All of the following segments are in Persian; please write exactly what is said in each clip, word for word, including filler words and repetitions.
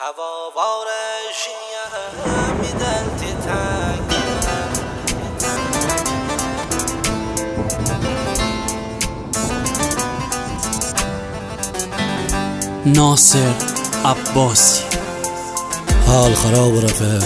هوا میدلتی تنگ ناصر عباسی. حال خراب رفیق،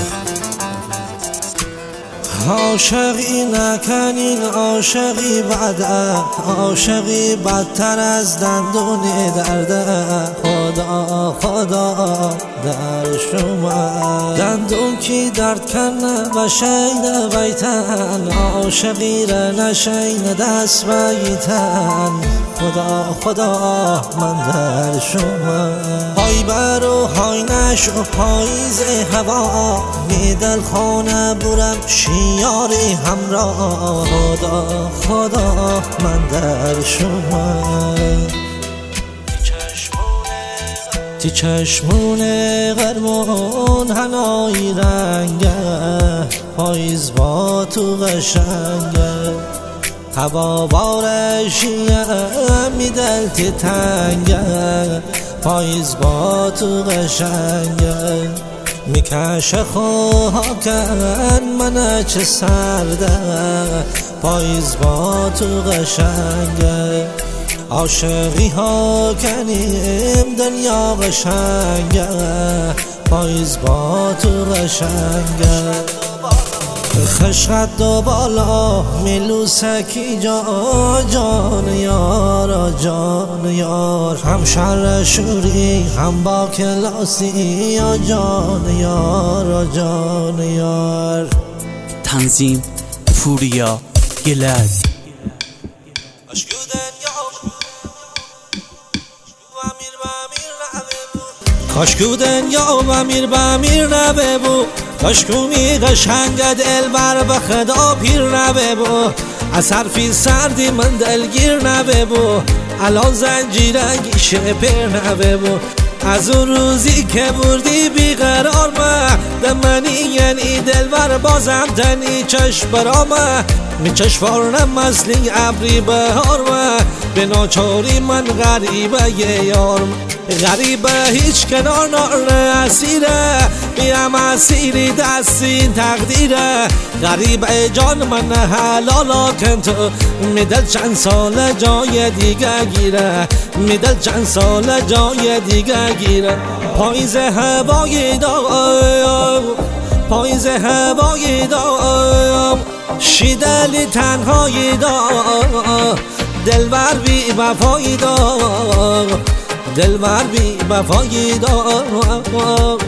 عاشقی نکنین، عاشقی بده، عاشقی بدتر از دندون درده. خدا خدا در شما دندون کی درد کنه و شین بیتن، عاشقی را نشین دست بیتن. خدا خدا من در شما های برو های نشو پاییز هوا، میدل خانه برم شیاری همراه. خدا خدا من در شما تی چشمون قرمون هنایی رنگه، پاییز با تو قشنگه. هوا بارشیه میدلتی تنگه، پاییز با تو قشنگه. میکشه خواکن منه چه سرده، پاییز با تو قشنگه. عاشقی ها کنیم دنیا قشنگه، پاییز با تو قشنگه. خشقت دو بالا میلوسکی جا جان یار جان یار، هم شر شوری هم با کلاسی یا جان یار جان یار. تنظیم پوریا گلد. کاشکو دنیا و میر با میر نبه بو، کاشکو می قشنگ دل بر به خدا پیر نبه بو. از حرفی سردی من دلگیر نبه بو، الان زنجیره گیشه پیر نبه بو. از اون روزی که بردی بیقرار ما دمنی، یعنی دل بر بازم تنی چشم برامه. می چشوارنم مثلی عبری بهار ما، به ناچاری من غریبه یه یار. غریبه هیچ کنار نار اسیره، بیم اسیری دستین تقدیره. غریبه جان من حلالا کن تو، میدل چند سال جای دیگه گیره، میدل چند سال جای دیگه گیره. پاییز هوای دام، پاییز هوای دام، شیدلی تنهایی دام. دلبر بی وفایی دام، دلبر بی وفایی دام.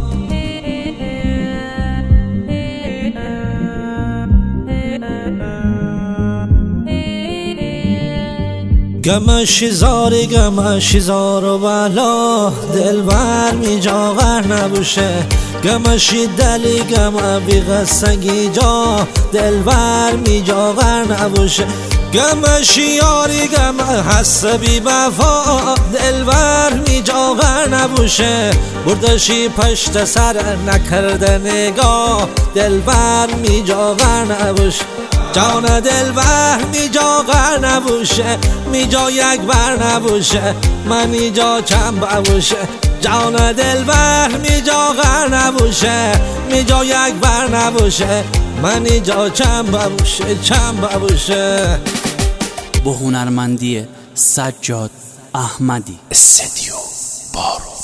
گمشی زاری گمشی زار و بلا، دلبر می جاغر نبوشه. گمشی دلی گم بی غصگی جا، دلبر می جاغر نبوشه. گمشی یاری گم حس بی وفا، دلبر می جاغر نبوشه. بردشی پشت سر نکرده نگاه، دلبر می جاغر نبوشه. جان دلبر می جاغر نبوشه، می جا یک بر نبوشه، من اینجا چند ببوشه. جان دلبر می جاغر نبوشه، می جا یک بر نبوشه، من اینجا چند ببوشه چند ببوشه. با هنرمندی سجاد احمدی. استدیو بارو.